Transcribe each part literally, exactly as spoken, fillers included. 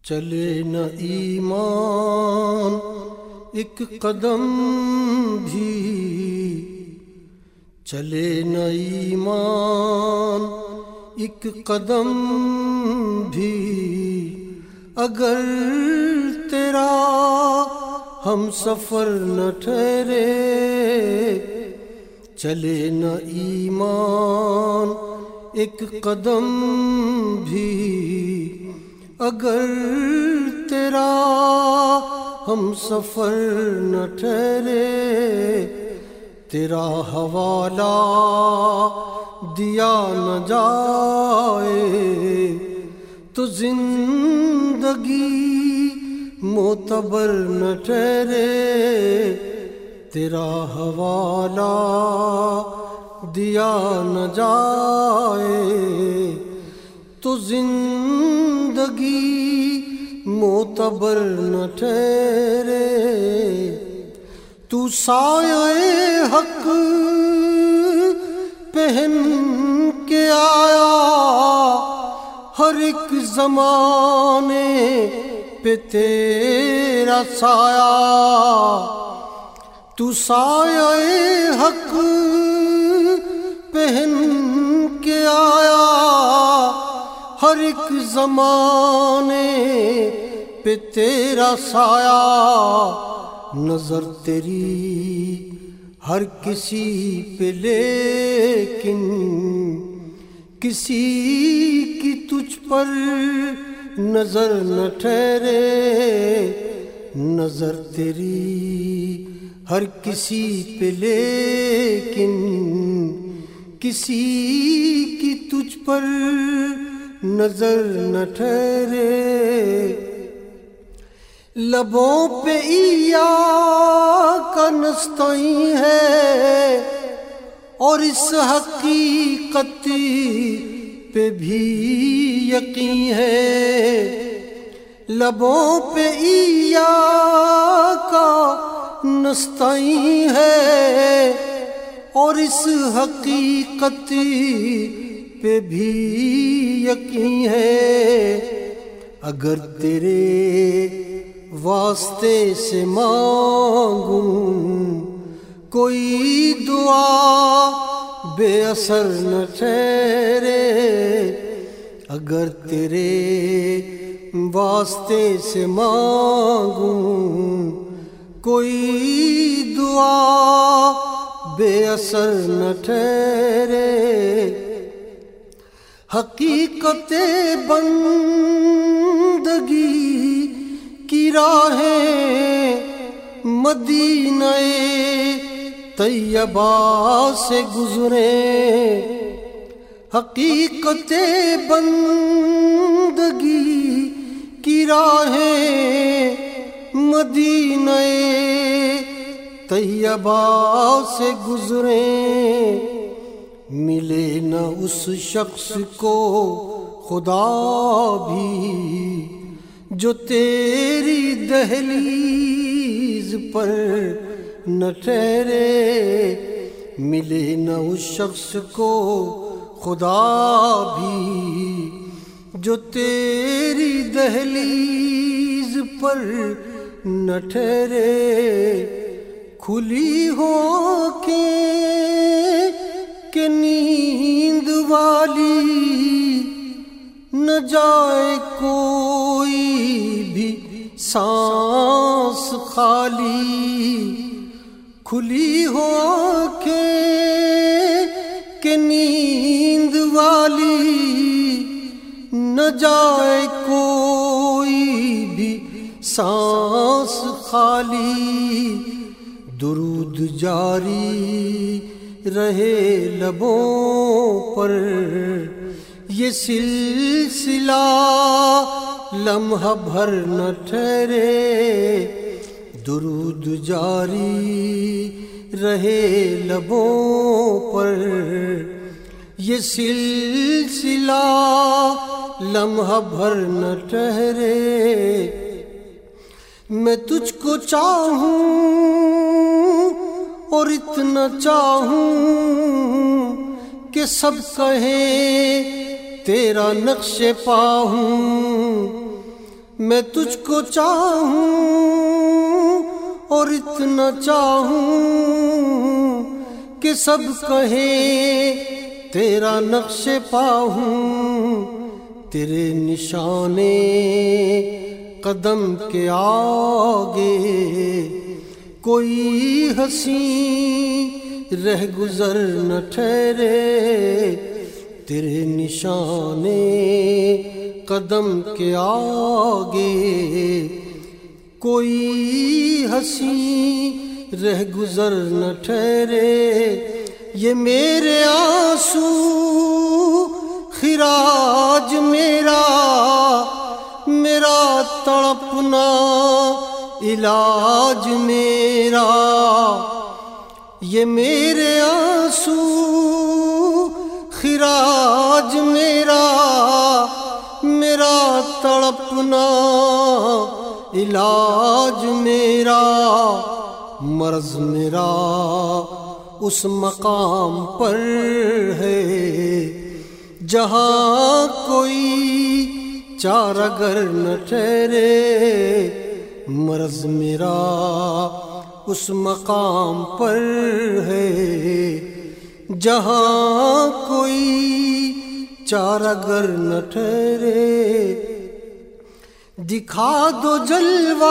چلے نہ ایمان ایک قدم بھی، چلے نہ ایمان ایک قدم بھی، اگر تیرا ہم سفر نہ ٹھہرے۔ چلے نہ ایمان ایک قدم بھی، اگر تیرا ہم سفر نہ ٹھہرے۔ تیرا حوالہ دیا نہ جائے تو زندگی معتبر نہ ٹھہرے۔ تیرا حوالہ دیا نہ جائے تو زندگی معتبر نہ ٹھہرے۔ تو سایہ حق پہن کے آیا، ہر ایک زمانے پہ تیرا سایہ۔ تو سایہ حق پہن کے آیا، ہر ایک زمانے پہ تیرا سایہ۔ نظر تیری ہر کسی پہ لیکن کسی کی تجھ پر نظر نہ ٹھہرے۔ نظر تیری ہر کسی پہ لیکن کسی کی تجھ پر نظر نہ ٹھہرے۔ لبوں پہ ایاک نستعین ہے اور اس حقیقت پہ بھی یقین ہے۔ لبوں پہ ایاک نستعین ہے اور اس حقیقت پہ بھی یقین ہے۔ اگر تیرے واسطے سے مانگوں کوئی دعا بے اثر نہ ٹھہرے۔ اگر تیرے واسطے سے مانگوں کوئی دعا بے اثر نہ ٹھہرے۔ حقیقت بندگی کی راہیں مدینہ طیبہ سے گزریں۔ حقیقت بندگی کی راہیں مدینہ طیبہ سے گزریں۔ ملے نہ اس شخص کو خدا بھی جو تیری دہلیز پر نہ ٹھہرے۔ ملے نہ اس شخص کو خدا بھی جو تیری دہلیز پر نہ ٹھہرے۔ کھلی ہو آنکھیں کہ نیند والی نہ جائے کوئی بھی سانس خالی۔ کھلی ہو آنکھیں کہ نیند والی نہ جائے کوئی بھی سانس خالی۔ درود جاری رہے لبوں پر، یہ سلسلہ لمحہ بھر نہ ٹھہرے۔ درود جاری رہے لبوں پر، یہ سلسلہ لمحہ بھر نہ ٹھہرے۔ میں تجھ کو چاہوں اور اتنا چاہوں کہ سب کہیں تیرا نقش پا ہوں، میں تجھ کو چاہوں اور اتنا چاہوں کہ سب کہیں تیرا نقش پا ہوں، تیرے نشانے قدم کے آگے کوئی ہنسی رہ گزر نہ ٹھہرے، تیرے نشانے قدم کے آگے کوئی ہنسی رہ گزر نہ ٹھہرے۔ یہ میرے آنسو خراج میرا، میرا تڑپنا علاج میرا، یہ میرے آنسو خراج میرا، میرا تڑپنا علاج میرا، مرض میرا اس مقام پر ہے جہاں کوئی چارگر نہ ٹھہرے، مرض میرا اس مقام پر ہے جہاں کوئی چارگر نہ ٹھہرے۔ دکھا دو جلوہ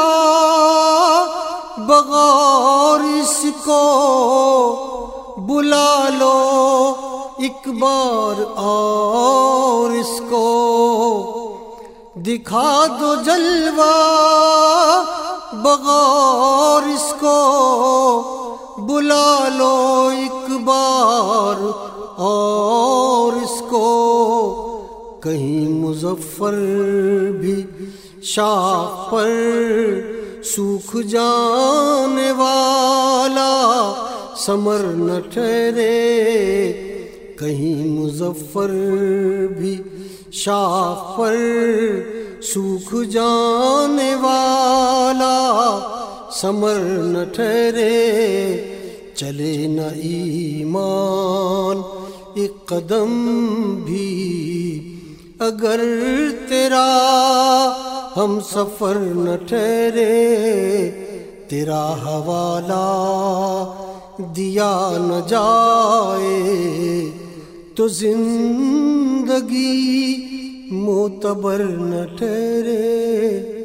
بغور اس کو، بلا لو ایک بار اور اس کو، دکھا دو جلوہ بغور اس کو، بلا لو ایک بار اور اس کو، کہیں مظفر بھی شاخ پر سوکھ جانے والا ثمر نہ ٹھہرے، کہیں مظفر بھی شاخ پر سوکھ جانے والا ثمر نہ ٹھہرے۔ چلے نہ ایمان ایک قدم بھی اگر تیرا ہم سفر نہ ٹھہرے، تیرا حوالہ دیا نہ جائے تو زندگی معتبر نہ ٹھہرے۔